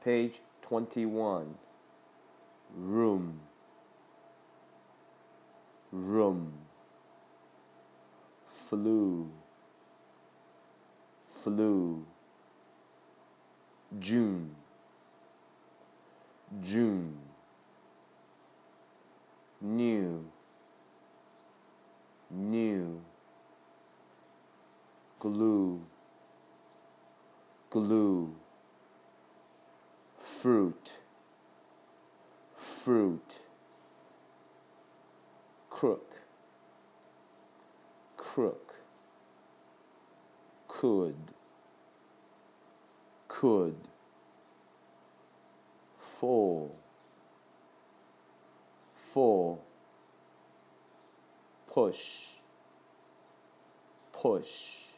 Page 21. Room, room. Flu, flu. June, June. New, new. Glue, glue. Fruit, fruit. Crook, crook. Could, could. Full, full. Push, push.